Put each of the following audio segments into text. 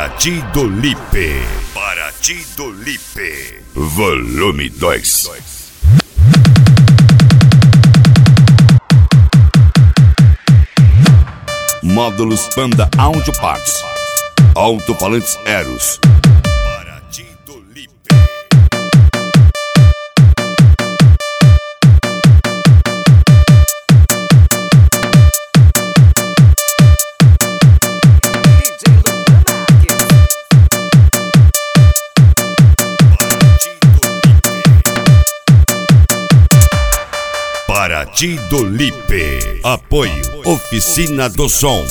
Paraty do Lipe. Paraty do Lipe. Volume 2. Módulos Panda Audio Parts. Alto-falantes Eros. Paraty do Lipe. Paraty do Lipe. Apoio Oficina do Som.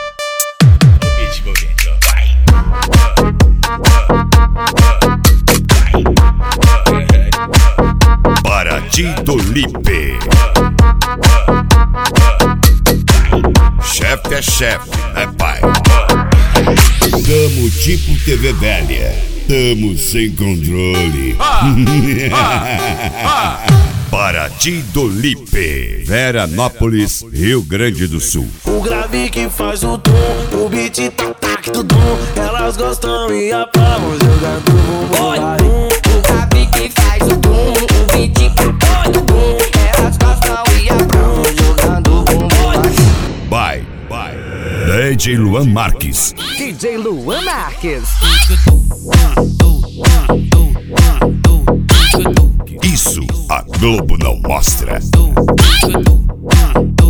Paraty do Lipe. Chefe é chefe, né, pai? Tamo tipo TV velha. Tamo sem controle. Paraty do Lipe, Veranópolis, Rio Grande do Sul. O grave que faz o tom, o beat tac do dom. Elas gostam e aplaudem jogando bumbum. O grave que faz o tom, o beat tac do dom. Elas gostam e aplaudem jogando bumbum. Bye. DJ Luan Marques. DJ Luan Marques. Isso a Globo não mostra.